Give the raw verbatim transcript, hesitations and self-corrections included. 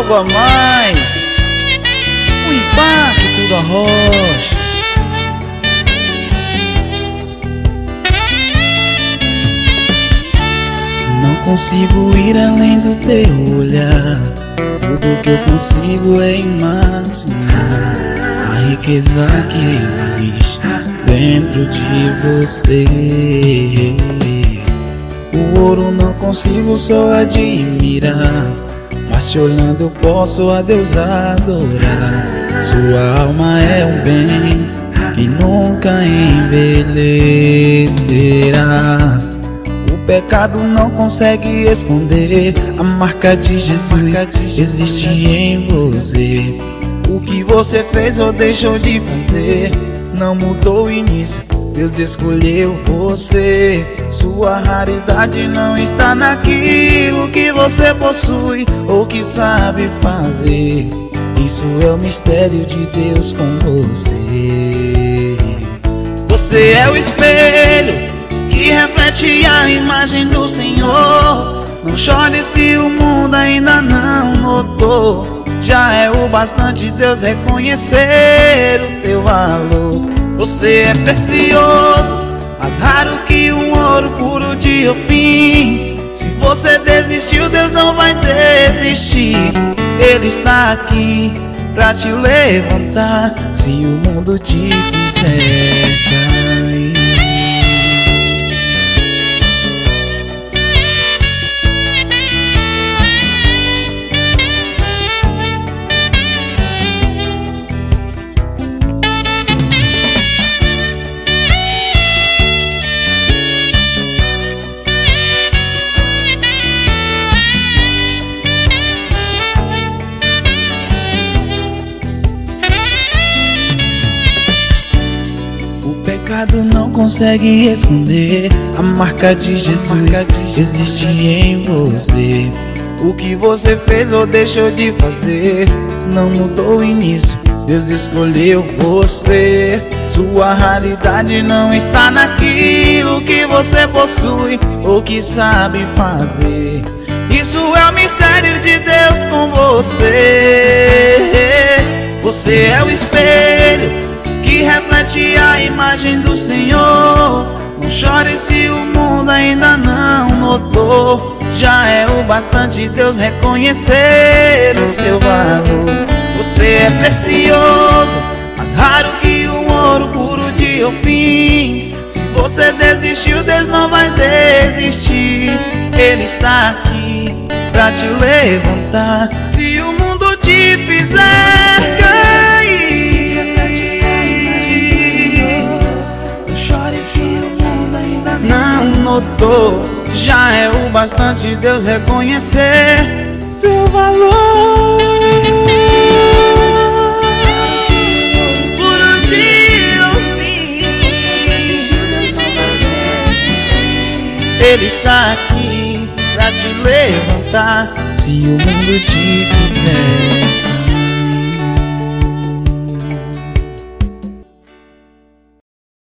algo a mais, o impacto da rocha. Não consigo ir além do teu olhar, tudo que eu consigo é imaginar a riqueza que existe dentro de você. O ouro não consigo só admirar, mas te olhando eu posso a Deus adorar. Sua alma é um bem que nunca envelhecerá. O pecado não consegue esconder a marca de Jesus, existe em você. O que você fez ou deixou de fazer não mudou o início, Deus escolheu você. Sua raridade não está naquilo que você possui ou que sabe fazer. Isso é o mistério de Deus com você. Você é o espelho que reflete a imagem do Senhor. Não chore se o mundo ainda não notou. Já é o bastante Deus reconhecer o teu valor. Você é precioso, mais raro que um ouro puro de Ofim. Se você desistiu, Deus não vai desistir. Ele está aqui pra te levantar se o mundo te fizer cair. O pecado não consegue esconder a marca de Jesus, existe em você. O que você fez ou deixou de fazer não mudou o início, Deus escolheu você. Sua raridade não está naquilo que você possui ou que sabe fazer. Isso é o mistério de Deus com você. Você é o espelho que reflete a imagem do Senhor. Não chore se o mundo ainda não notou. Já é o bastante Deus reconhecer o seu valor. Você é precioso, mais raro que um ouro puro de Ofim. Se você desistiu, Deus não vai desistir. Ele está aqui pra te levantar se o mundo te fizer cair. Não notou, já é o bastante Deus reconhecer seu valor. Puro de Ofim, Ele está aqui pra te levantar se o mundo te quiser.